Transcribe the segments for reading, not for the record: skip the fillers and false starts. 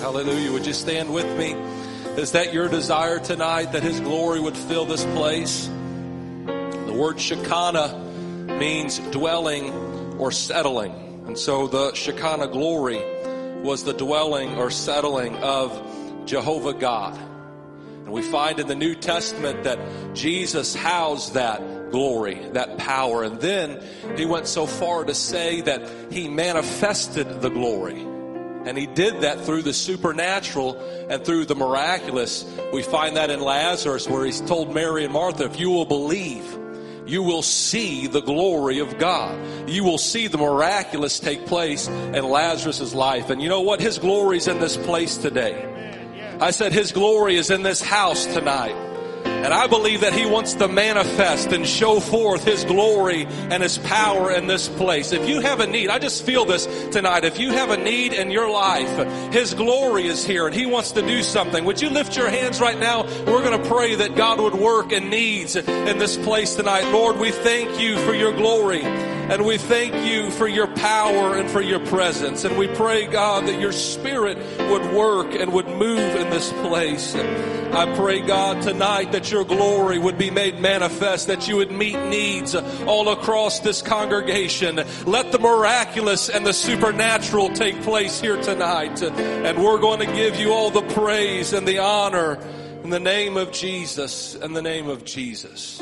Hallelujah. Would you stand with me? Is that your desire tonight, that His glory would fill this place? The word Shekinah means dwelling or settling. And so the Shekinah glory was the dwelling or settling of Jehovah God. And we find in the New Testament that Jesus housed that glory, that power. And then He went so far to say that He manifested the glory. And He did that through the supernatural and through the miraculous. We find that in Lazarus, where He's told Mary and Martha, if you will believe, you will see the glory of God. You will see the miraculous take place in Lazarus' life. And you know what? His glory is in this place today. I said His glory is in this house tonight. And I believe that He wants to manifest and show forth His glory and His power in this place. If you have a need, I just feel this tonight. If you have a need in your life, His glory is here and He wants to do something. Would you lift your hands right now? We're going to pray that God would work in needs in this place tonight. Lord, we thank You for Your glory. And we thank You for Your power and for Your presence. And we pray, God, that Your Spirit would work and would move in this place. I pray, God, tonight that Your glory would be made manifest, that You would meet needs all across this congregation. Let the miraculous and the supernatural take place here tonight. And we're going to give You all the praise and the honor in the name of Jesus, in the name of Jesus.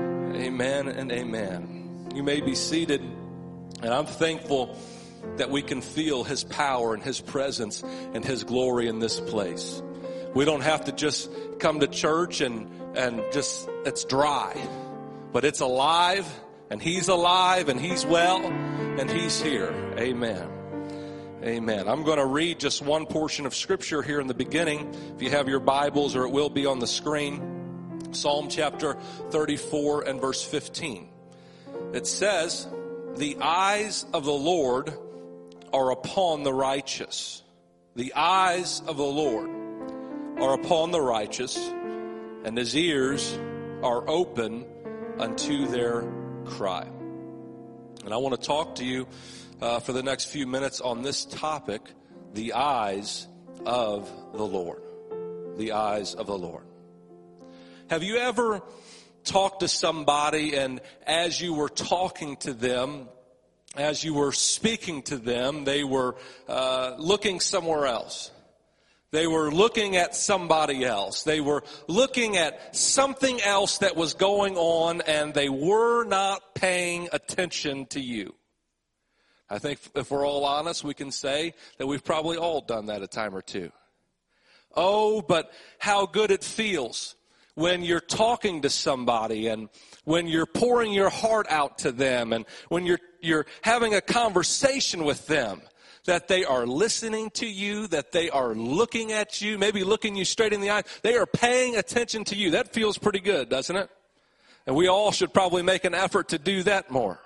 Amen and amen. You may be seated, and I'm thankful that we can feel His power and His presence and His glory in this place. We don't have to just come to church and just, it's dry, but it's alive, and He's alive, and He's well, and He's here. Amen. Amen. I'm going to read just one portion of Scripture here in the beginning. If you have your Bibles, or it will be on the screen, Psalm chapter 34 and verse 15. It says, the eyes of the Lord are upon the righteous. The eyes of the Lord are upon the righteous, and His ears are open unto their cry. And I want to talk to you for the next few minutes on this topic, the eyes of the Lord. The eyes of the Lord. Have you ever talk to somebody, and as you were talking to them, as you were speaking to them, they were looking somewhere else. They were looking at somebody else. They were looking at something else that was going on, and they were not paying attention to you. I think if we're all honest, we can say that we've probably all done that a time or two. Oh, but how good it feels when you're talking to somebody, and when you're pouring your heart out to them, and when you're having a conversation with them, that they are listening to you, that they are looking at you, maybe looking you straight in the eye. They are paying attention to you. That feels pretty good, doesn't it? And we all should probably make an effort to do that more.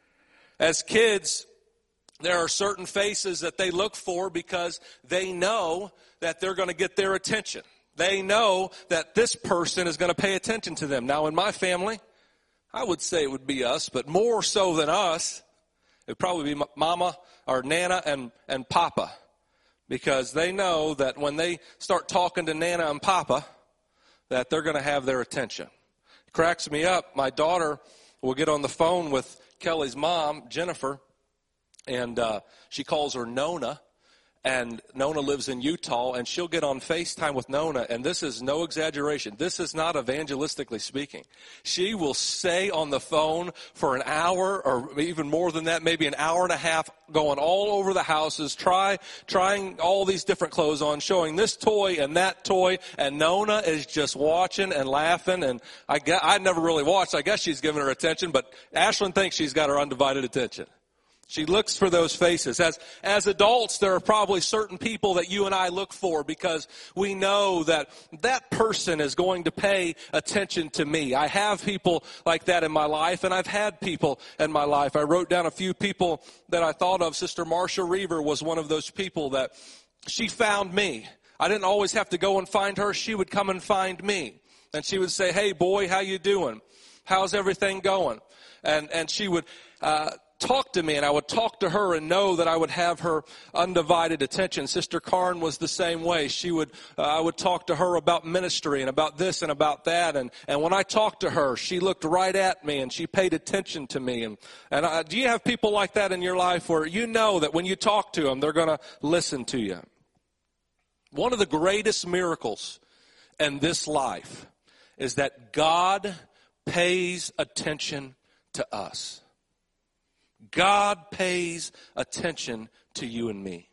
As kids, there are certain faces that they look for because they know that they're going to get their attention. They know that this person is going to pay attention to them. Now, in my family, I would say it would be us, but more so than us, it would probably be Mama or Nana and Papa, because they know that when they start talking to Nana and Papa, that they're going to have their attention. It cracks me up. My daughter will get on the phone with Kelly's mom, Jennifer, and she calls her Nona. And Nona lives in Utah, and she'll get on FaceTime with Nona, and this is no exaggeration. This is not evangelistically speaking. She will stay on the phone for an hour, or even more than that, maybe an hour and a half, going all over the houses, trying all these different clothes on, showing this toy and that toy, and Nona is just watching and laughing, and I never really watched. I guess she's giving her attention, but Ashlyn thinks she's got her undivided attention. She looks for those faces. As adults, there are probably certain people that you and I look for because we know that that person is going to pay attention to me. I have people like that in my life, and I've had people in my life. I wrote down a few people that I thought of. Sister Marcia Reaver was one of those people that she found me. I didn't always have to go and find her. She would come and find me. And she would say, "Hey, boy, how you doing? How's everything going?" And she would talk to me, and I would talk to her and know that I would have her undivided attention. Sister Karn was the same way. I would talk to her about ministry and about this and about that. And when I talked to her, she looked right at me and she paid attention to me. Do you have people like that in your life where you know that when you talk to them, they're going to listen to you? One of the greatest miracles in this life is that God pays attention to us. God pays attention to you and me.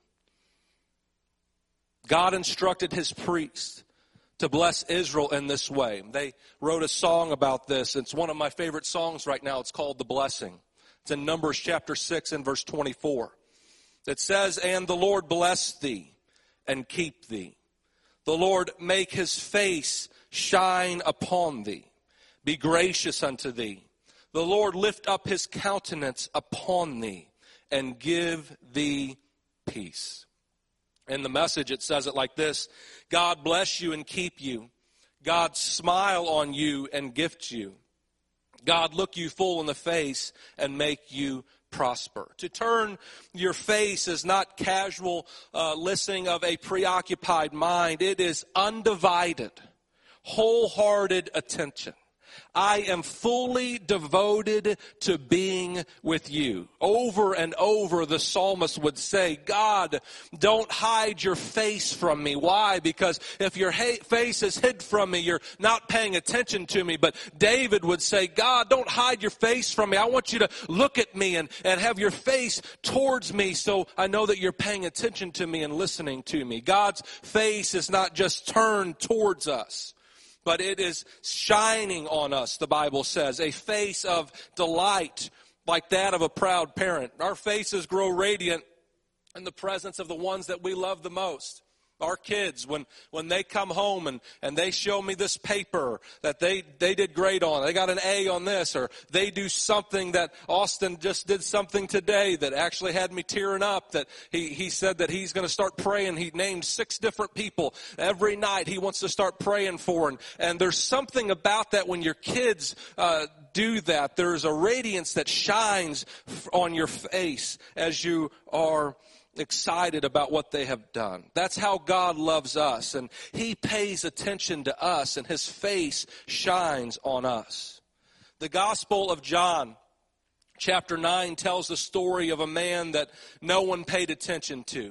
God instructed his priests to bless Israel in this way. They wrote a song about this. It's one of my favorite songs right now. It's called The Blessing. It's in Numbers chapter 6 and verse 24. It says, "And the Lord bless thee and keep thee. The Lord make his face shine upon thee, be gracious unto thee. The Lord lift up his countenance upon thee and give thee peace." In the Message, it says it like this: God bless you and keep you. God smile on you and gift you. God look you full in the face and make you prosper. To turn your face is not casual listening of a preoccupied mind. It is undivided, wholehearted attention. I am fully devoted to being with you. Over and over the psalmist would say, God, don't hide your face from me. Why? Because if your face is hid from me, you're not paying attention to me. But David would say, God, don't hide your face from me. I want you to look at me and have your face towards me so I know that you're paying attention to me and listening to me. God's face is not just turned towards us, but it is shining on us, the Bible says, a face of delight like that of a proud parent. Our faces grow radiant in the presence of the ones that we love the most. Our kids, when they come home and they show me this paper that they did great on, they got an A on this, or they do something that Austin just did something today that actually had me tearing up, that he said that he's going to start praying. He named 6 different people every night he wants to start praying for. And there's something about that when your kids do that. There's a radiance that shines on your face as you are excited about what they have done. That's how God loves us, and he pays attention to us, and his face shines on us. The Gospel of John, chapter 9, tells the story of a man that no one paid attention to.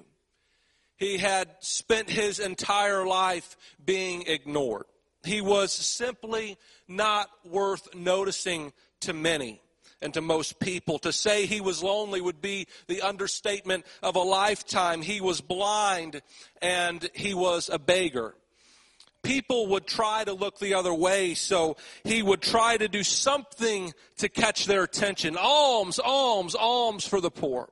He had spent his entire life being ignored. He was simply not worth noticing to many and to most people. To say he was lonely would be the understatement of a lifetime. He was blind and he was a beggar. People would try to look the other way, so he would try to do something to catch their attention. Alms, alms, alms for the poor.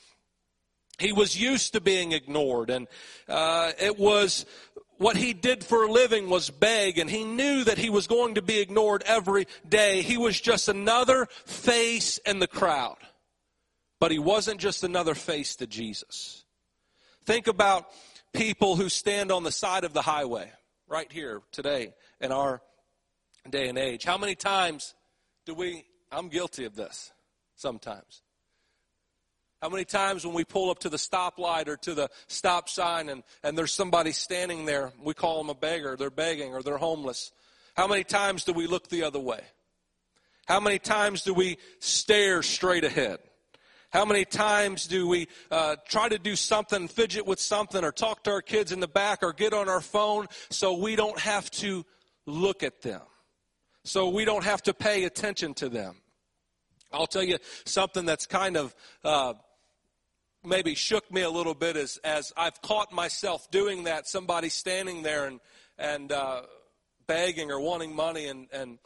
He was used to being ignored, and it was what he did for a living was beg, and he knew that he was going to be ignored every day. He was just another face in the crowd. But he wasn't just another face to Jesus. Think about people who stand on the side of the highway right here today in our day and age. How many times I'm guilty of this sometimes. How many times when we pull up to the stoplight or to the stop sign and there's somebody standing there, we call them a beggar, they're begging, or they're homeless. How many times do we look the other way? How many times do we stare straight ahead? How many times do we try to do something, fidget with something, or talk to our kids in the back, or get on our phone so we don't have to look at them, so we don't have to pay attention to them? I'll tell you something that's kind of maybe shook me a little bit as I've caught myself doing that. Somebody standing there and begging or wanting money, and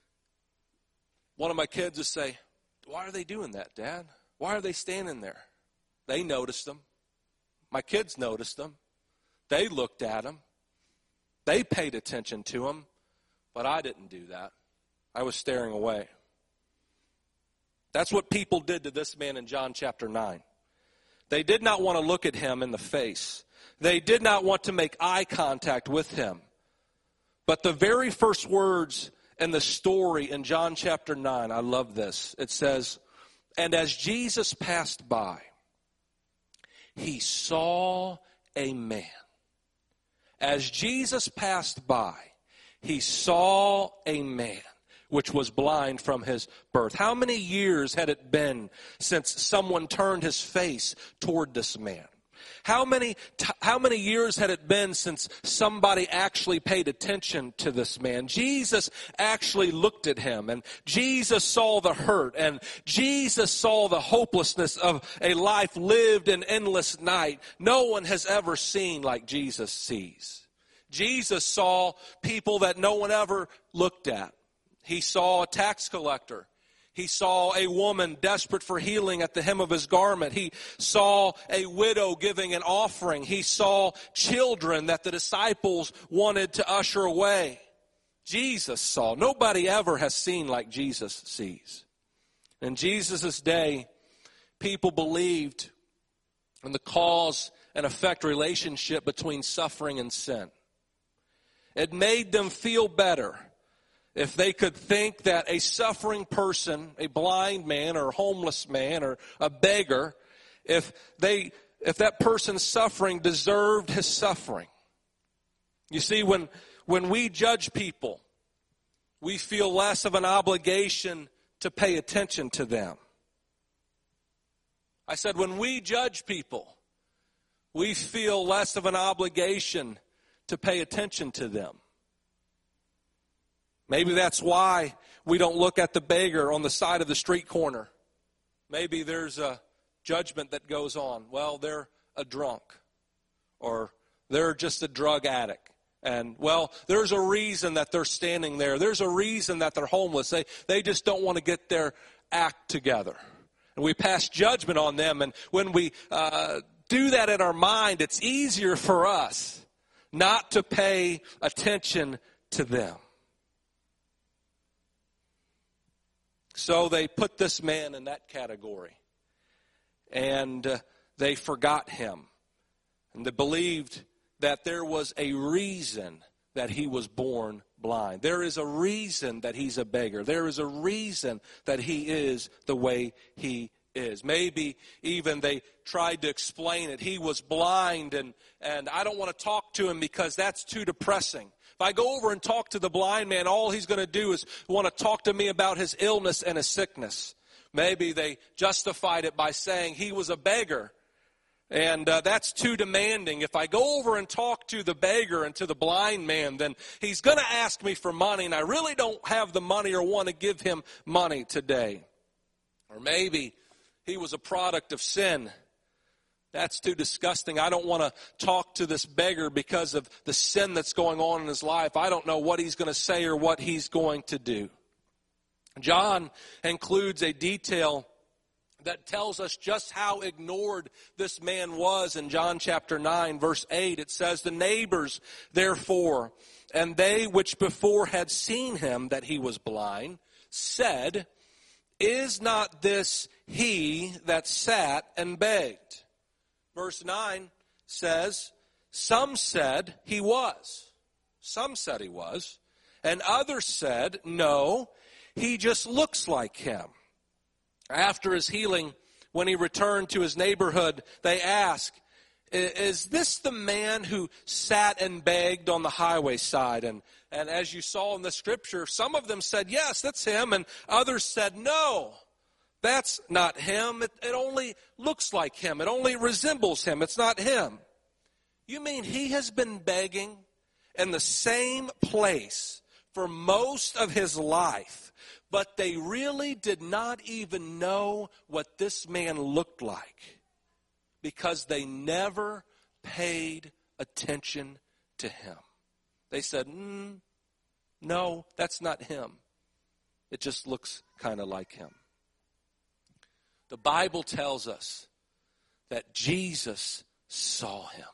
one of my kids will say, "Why are they doing that, Dad? Why are they standing there?" They noticed them. My kids noticed them. They looked at them. They paid attention to them, but I didn't do that. I was staring away. That's what people did to this man in John chapter 9. They did not want to look at him in the face. They did not want to make eye contact with him. But the very first words in the story in John chapter 9, I love this. It says, And as Jesus passed by, he saw a man. As Jesus passed by, he saw a man which was blind from his birth. How many years had it been since someone turned his face toward this man? How many years had it been since somebody actually paid attention to this man? Jesus actually looked at him, and Jesus saw the hurt, and Jesus saw the hopelessness of a life lived in endless night. No one has ever seen like Jesus sees. Jesus saw people that no one ever looked at. He saw a tax collector. He saw a woman desperate for healing at the hem of his garment. He saw a widow giving an offering. He saw children that the disciples wanted to usher away. Jesus saw. Nobody ever has seen like Jesus sees. In Jesus' day, people believed in the cause and effect relationship between suffering and sin. It made them feel better if they could think that a suffering person, a blind man or homeless man or a beggar, if that person's suffering deserved his suffering. You see, when we judge people, we feel less of an obligation to pay attention to them. I said, when we judge people, we feel less of an obligation to pay attention to them. Maybe that's why we don't look at the beggar on the side of the street corner. Maybe there's a judgment that goes on. Well, they're a drunk, or they're just a drug addict. And, well, there's a reason that they're standing there. There's a reason that they're homeless. They just don't want to get their act together. And we pass judgment on them. And when we do that in our mind, it's easier for us not to pay attention to them. So they put this man in that category, and they forgot him. And they believed that there was a reason that he was born blind. There is a reason that he's a beggar. There is a reason that he is the way he is. Maybe even they tried to explain it. He was blind, and I don't want to talk to him because that's too depressing. If I go over and talk to the blind man, all he's going to do is want to talk to me about his illness and his sickness. Maybe they justified it by saying he was a beggar, and that's too demanding. If I go over and talk to the beggar and to the blind man, then he's going to ask me for money, and I really don't have the money or want to give him money today. Or maybe he was a product of sin. That's too disgusting. I don't want to talk to this beggar because of the sin that's going on in his life. I don't know what he's going to say or what he's going to do. John includes a detail that tells us just how ignored this man was. In John chapter 9, verse 8, it says, "The neighbors, therefore, and they which before had seen him that he was blind, said, Is not this he that sat and begged?" Verse 9 says, "Some said he was." Some said he was. And others said, "No, he just looks like him." After his healing, when he returned to his neighborhood, they asked, "Is this the man who sat and begged on the highway side?" And as you saw in the scripture, some of them said, "Yes, that's him." And others said, "No, that's not him. It only looks like him. It only resembles him. It's not him." You mean he has been begging in the same place for most of his life, but they really did not even know what this man looked like because they never paid attention to him. They said, "No, that's not him. It just looks kind of like him." The Bible tells us that Jesus saw him.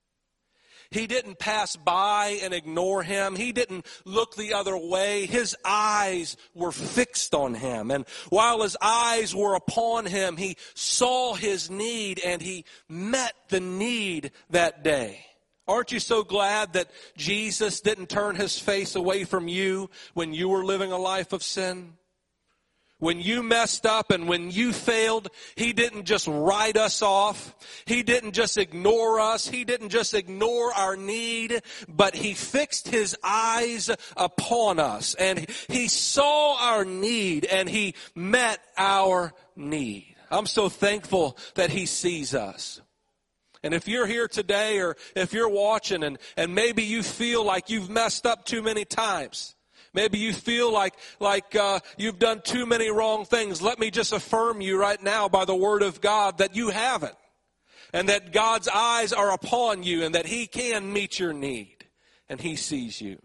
He didn't pass by and ignore him. He didn't look the other way. His eyes were fixed on him. And while his eyes were upon him, he saw his need and he met the need that day. Aren't you so glad that Jesus didn't turn his face away from you when you were living a life of sin? When you messed up and when you failed, He didn't just write us off. He didn't just ignore us. He didn't just ignore our need, but He fixed His eyes upon us. And He saw our need and He met our need. I'm so thankful that He sees us. And if you're here today or if you're watching and maybe you feel like you've messed up too many times, maybe you feel like you've done too many wrong things. Let me just affirm you right now by the Word of God that you haven't. And that God's eyes are upon you and that He can meet your need. And He sees you.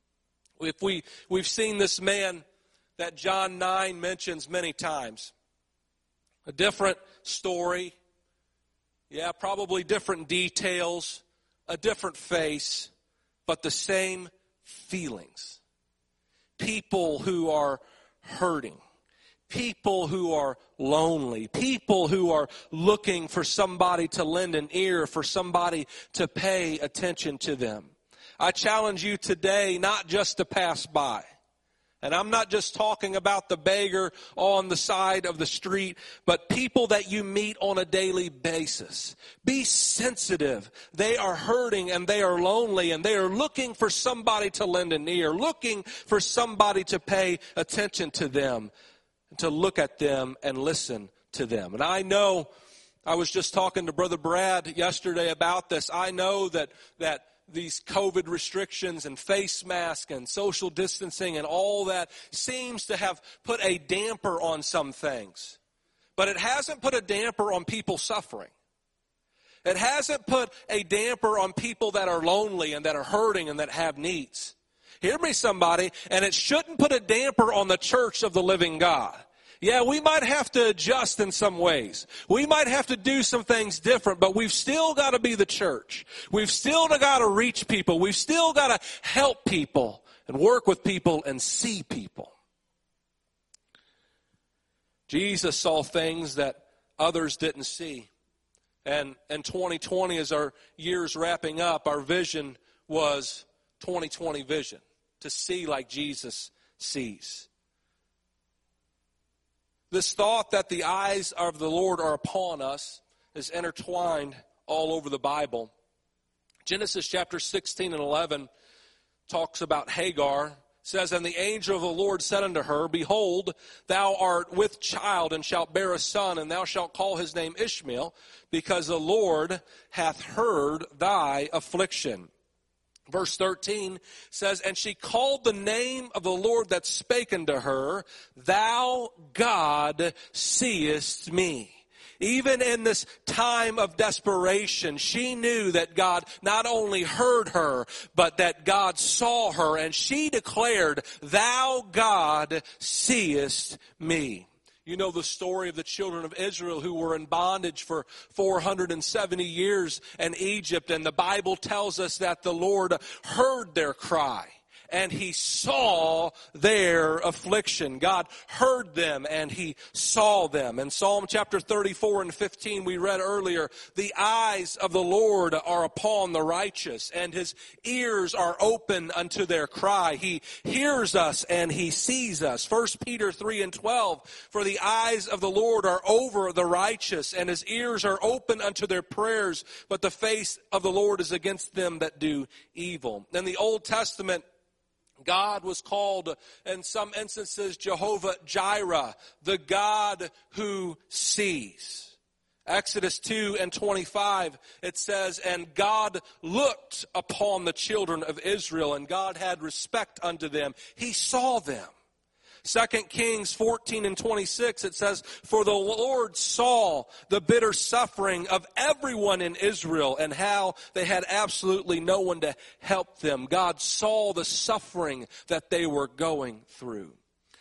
If we've seen this man that John 9 mentions many times. A different story. Yeah, probably different details. A different face. But the same feelings. People who are hurting, people who are lonely, people who are looking for somebody to lend an ear, for somebody to pay attention to them. I challenge you today not just to pass by. And I'm not just talking about the beggar on the side of the street, but people that you meet on a daily basis. Be sensitive. They are hurting and they are lonely and they are looking for somebody to lend an ear, looking for somebody to pay attention to them, to look at them and listen to them. And I know, I was just talking to Brother Brad yesterday about this. I know that these COVID restrictions and face masks and social distancing and all that seems to have put a damper on some things. But it hasn't put a damper on people suffering. It hasn't put a damper on people that are lonely and that are hurting and that have needs. Hear me, somebody, and it shouldn't put a damper on the church of the living God. Yeah, we might have to adjust in some ways. We might have to do some things different, but we've still got to be the church. We've still got to reach people. We've still got to help people and work with people and see people. Jesus saw things that others didn't see. And in 2020, as our year's wrapping up, our vision was 2020 vision, to see like Jesus sees. This thought that the eyes of the Lord are upon us is intertwined all over the Bible. Genesis chapter 16 and 11 talks about Hagar. It says, "And the angel of the Lord said unto her, Behold, thou art with child, and shalt bear a son, and thou shalt call his name Ishmael, because the Lord hath heard thy affliction." Verse 13 says, "And she called the name of the Lord that spake unto her, Thou God seest me." Even in this time of desperation, she knew that God not only heard her, but that God saw her. And she declared, "Thou God seest me." You know the story of the children of Israel who were in bondage for 470 years in Egypt. And the Bible tells us that the Lord heard their cry. And He saw their affliction. God heard them and He saw them. In Psalm chapter 34 and 15 we read earlier, "The eyes of the Lord are upon the righteous, and His ears are open unto their cry." He hears us and He sees us. 1 Peter 3 and 12, "For the eyes of the Lord are over the righteous, and His ears are open unto their prayers, but the face of the Lord is against them that do evil." In the Old Testament, God was called, in some instances, Jehovah Jireh, the God who sees. Exodus 2 and 25, it says, "And God looked upon the children of Israel, and God had respect unto them. He saw them." 2 Kings 14 and 26, it says, "For the Lord saw the bitter suffering of everyone in Israel, and how they had absolutely no one to help them." God saw the suffering that they were going through.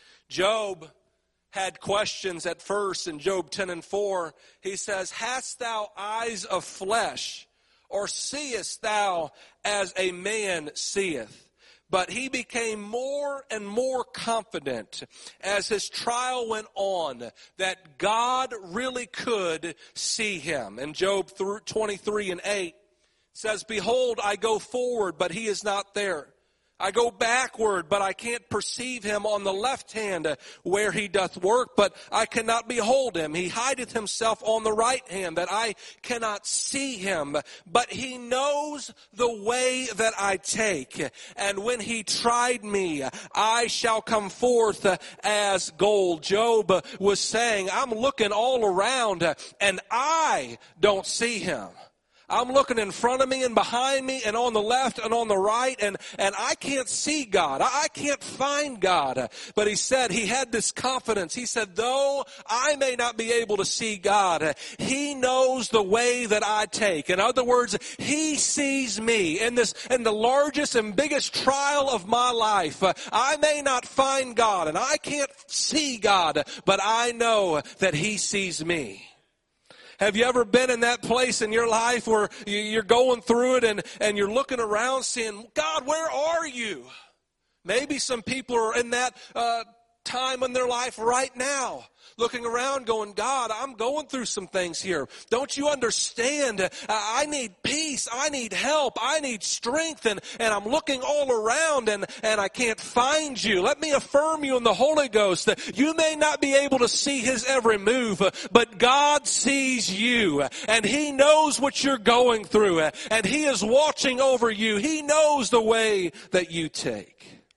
Job had questions at first in Job 10 and 4. He says, "Hast thou eyes of flesh, or seest thou as a man seeth?" But he became more and more confident as his trial went on that God really could see him. In Job 23 and 8, it says, "Behold, I go forward, but he is not there. I go backward, but I can't perceive him on the left hand where he doth work, but I cannot behold him. He hideth himself on the right hand, that I cannot see him. But he knows the way that I take. And when he tried me, I shall come forth as gold. Job was saying, I'm looking all around, and I don't see him. I'm looking in front of me and behind me and on the left and on the right, and I can't see God. I can't find God. But he said, he had this confidence. He said, though I may not be able to see God, he knows the way that I take. In other words, he sees me in the largest and biggest trial of my life. I may not find God and I can't see God, but I know that he sees me. Have you ever been in that place in your life where you're going through it and you're looking around saying, God, where are you? Maybe some people are in that time in their life right now, looking around going, God, I'm going through some things here. Don't you understand? I need peace. I need help. I need strength. And I'm looking all around and I can't find you. Let me affirm you in the Holy Ghost that you may not be able to see his every move, but God sees you and he knows what you're going through and he is watching over you. He knows the way that you take.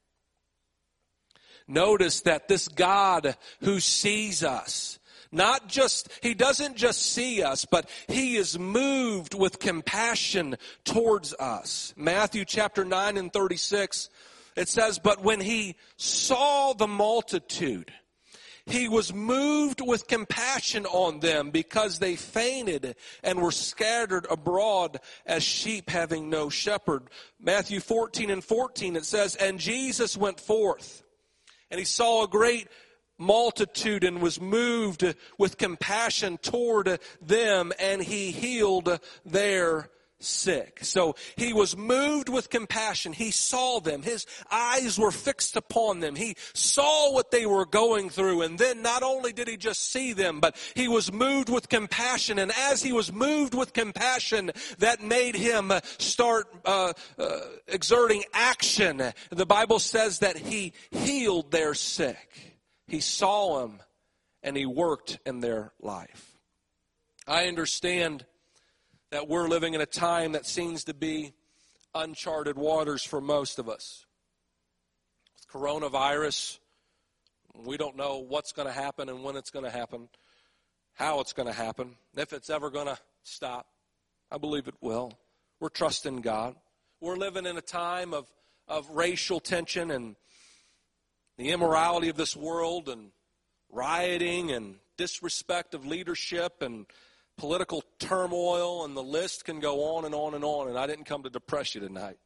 Notice that this God who sees us, he doesn't just see us, but he is moved with compassion towards us. Matthew chapter 9 and 36, it says, but when he saw the multitude, he was moved with compassion on them because they fainted and were scattered abroad as sheep having no shepherd. Matthew 14 and 14, it says, and Jesus went forth. And he saw a great multitude and was moved with compassion toward them, and he healed their sick. So he was moved with compassion. He saw them. His eyes were fixed upon them. He saw what they were going through. And then not only did he just see them, but he was moved with compassion. And as he was moved with compassion, that made him start exerting action. The Bible says that he healed their sick. He saw them and he worked in their life. I understand that we're living in a time that seems to be uncharted waters for most of us. With coronavirus, we don't know what's going to happen and when it's going to happen, how it's going to happen, if it's ever going to stop. I believe it will. We're trusting God. We're living in a time of racial tension and the immorality of this world and rioting and disrespect of leadership and political turmoil, and the list can go on and on and on, and I didn't come to depress you tonight.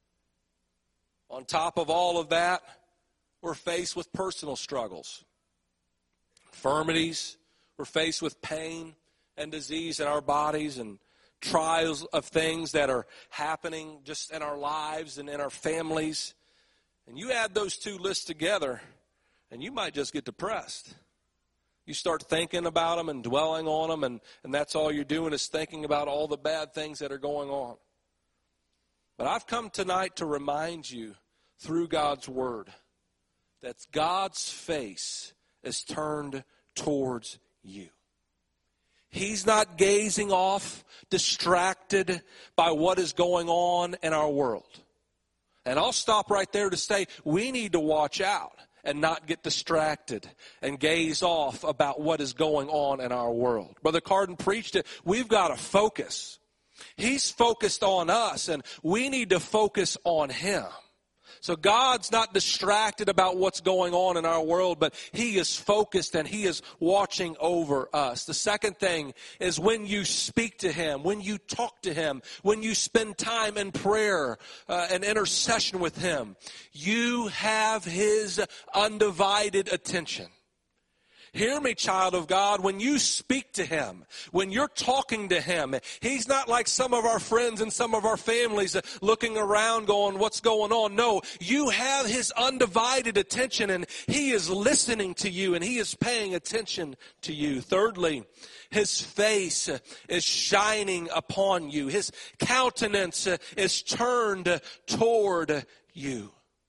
On top of all of that, we're faced with personal struggles, infirmities. We're faced with pain and disease in our bodies and trials of things that are happening just in our lives and in our families. And you add those two lists together, and you might just get depressed. You start thinking about them and dwelling on them, and that's all you're doing is thinking about all the bad things that are going on. But I've come tonight to remind you through God's word that God's face is turned towards you. He's not gazing off, distracted by what is going on in our world. And I'll stop right there to say we need to watch out and not get distracted and gaze off about what is going on in our world. Brother Cardin preached it. We've got to focus. He's focused on us, and we need to focus on him. So God's not distracted about what's going on in our world, but he is focused and he is watching over us. The second thing is when you speak to him, when you talk to him, when you spend time in prayer and intercession with him, you have his undivided attention. Hear me, child of God, when you speak to him, when you're talking to him, he's not like some of our friends and some of our families looking around going, what's going on? No, you have his undivided attention, and he is listening to you and he is paying attention to you. Thirdly, his face is shining upon you. His countenance is turned toward you.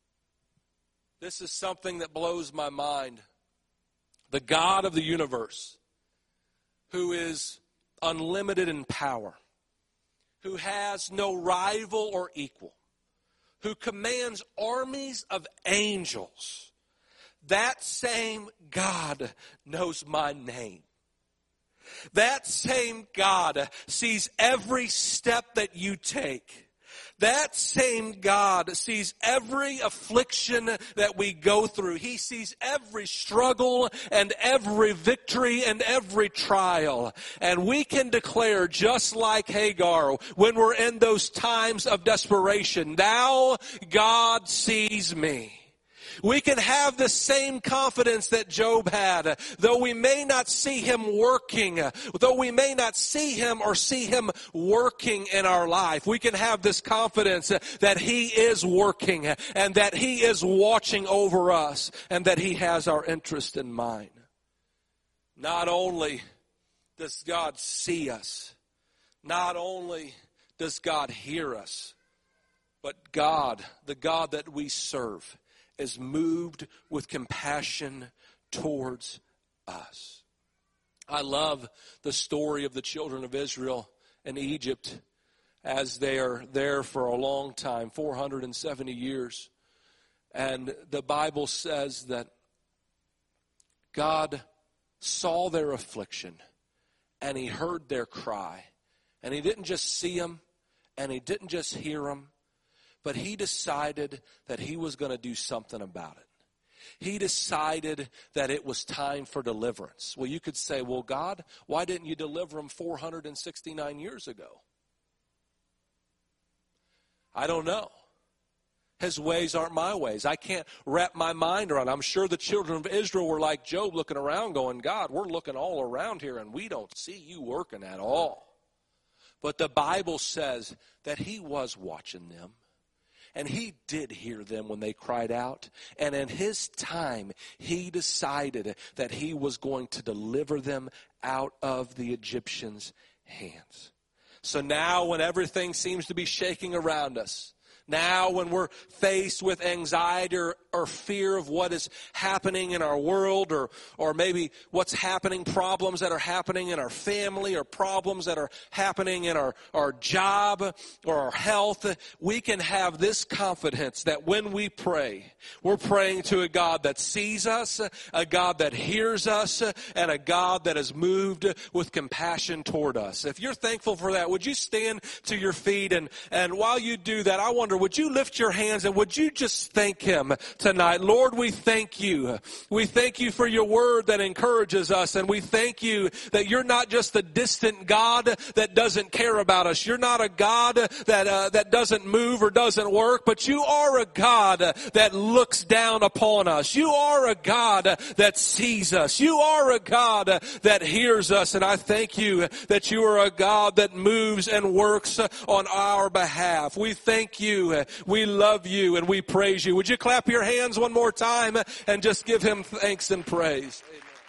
This is something that blows my mind. The God of the universe, who is unlimited in power, who has no rival or equal, who commands armies of angels, that same God knows my name. That same God sees every step that you take. That same God sees every affliction that we go through. He sees every struggle and every victory and every trial. And we can declare, just like Hagar, when we're in those times of desperation, "Thou, God, sees me." We can have the same confidence that Job had, though we may not see him working, though we may not see him or see him working in our life. We can have this confidence that he is working and that he is watching over us and that he has our interest in mind. Not only does God see us, not only does God hear us, but God, the God that we serve, is moved with compassion towards us. I love the story of the children of Israel in Egypt as they are there for a long time, 470 years. And the Bible says that God saw their affliction and he heard their cry. And he didn't just see them and he didn't just hear them, but he decided that he was going to do something about it. He decided that it was time for deliverance. Well, you could say, well, God, why didn't you deliver them 469 years ago? I don't know. His ways aren't my ways. I can't wrap my mind around it. I'm sure the children of Israel were like Job, looking around going, God, we're looking all around here and we don't see you working at all. But the Bible says that he was watching them. And he did hear them when they cried out. And in his time, he decided that he was going to deliver them out of the Egyptians' hands. So now when everything seems to be shaking around us, now when we're faced with anxiety or fear of what is happening in our world, or maybe what's happening, problems that are happening in our family, or problems that are happening in our job or our health, we can have this confidence that when we pray, we're praying to a God that sees us, a God that hears us, and a God that is moved with compassion toward us. If you're thankful for that, would you stand to your feet? And while you do that, I wonder, would you lift your hands and would you just thank him tonight? Lord, we thank you. We thank you for your word that encourages us, and we thank you that you're not just a distant God that doesn't care about us. You're not a God that doesn't move or doesn't work, but you are a God that looks down upon us. You are a God that sees us. You are a God that hears us, and I thank you that you are a God that moves and works on our behalf. We thank you. We love you and we praise you. Would you clap your hands one more time and just give him thanks and praise?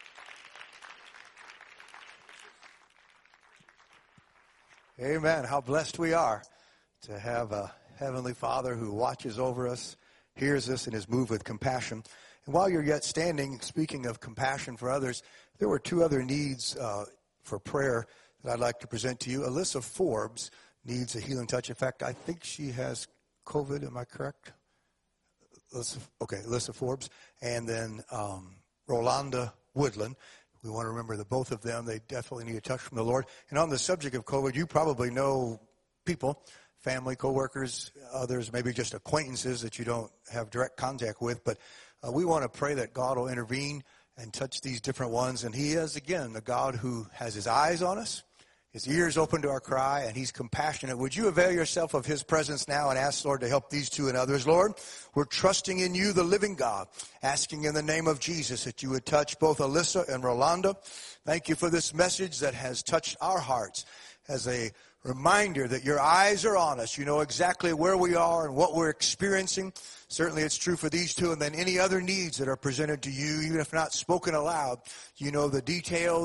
Amen. Amen. How blessed we are to have a Heavenly Father who watches over us, hears us, and is moved with compassion. And while you're yet standing, speaking of compassion for others, there were two other needs for prayer that I'd like to present to you. Alyssa Forbes needs a healing touch. In fact, I think she has COVID, am I correct? Alyssa Forbes. And then Rolanda Woodland. We want to remember the both of them. They definitely need a touch from the Lord. And on the subject of COVID, you probably know people, family, coworkers, others, maybe just acquaintances that you don't have direct contact with. But we want to pray that God will intervene and touch these different ones. And he is, again, the God who has his eyes on us, his ears open to our cry, and he's compassionate. Would you avail yourself of his presence now and ask, Lord, to help these two and others? Lord, we're trusting in you, the living God, asking in the name of Jesus that you would touch both Alyssa and Rolanda. Thank you for this message that has touched our hearts as a reminder that your eyes are on us. You know exactly where we are and what we're experiencing. Certainly it's true for these two, and then any other needs that are presented to you, even if not spoken aloud. You know the details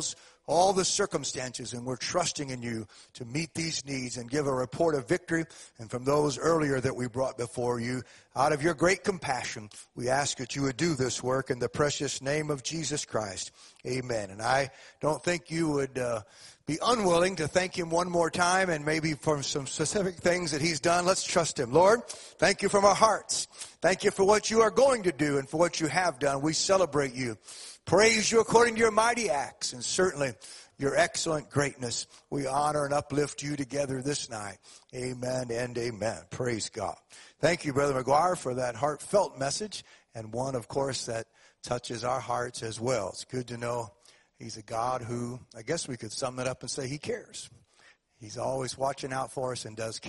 all the circumstances, and we're trusting in you to meet these needs and give a report of victory. And from those earlier that we brought before you, out of your great compassion, we ask that you would do this work in the precious name of Jesus Christ. Amen. And I don't think you would be unwilling to thank him one more time, and maybe for some specific things that he's done. Let's trust him. Lord, thank you from our hearts. Thank you for what you are going to do and for what you have done. We celebrate you. Praise you according to your mighty acts and certainly your excellent greatness. We honor and uplift you together this night. Amen and amen. Praise God. Thank you, Brother McGuire, for that heartfelt message, and one, of course, that touches our hearts as well. It's good to know he's a God who, I guess we could sum it up and say he cares. He's always watching out for us and does care.